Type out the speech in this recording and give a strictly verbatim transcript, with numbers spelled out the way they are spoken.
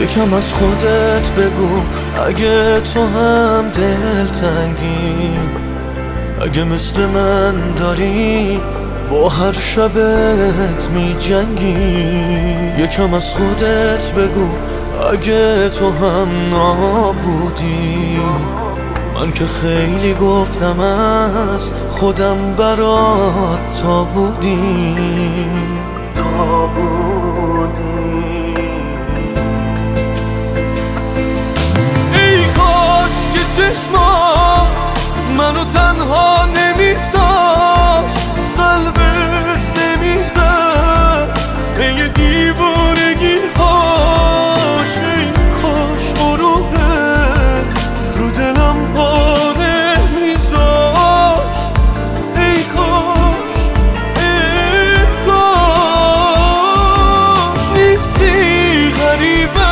یکم از خودت بگو اگه تو هم دلتنگی، اگه مثل من داری با هر شبت می جنگی. یکم از خودت بگو اگه تو هم نابودی، من که خیلی گفتم از خودم برات تا بودی تا بودی. ای کاش که چشمات منو تنها نمیذاشت، قلبت نمیرفت پی دیوانگی هاش. ای کاش غرورت رو دلم پا نمیذاشت. ای کاش ای کاش نیستی غریبه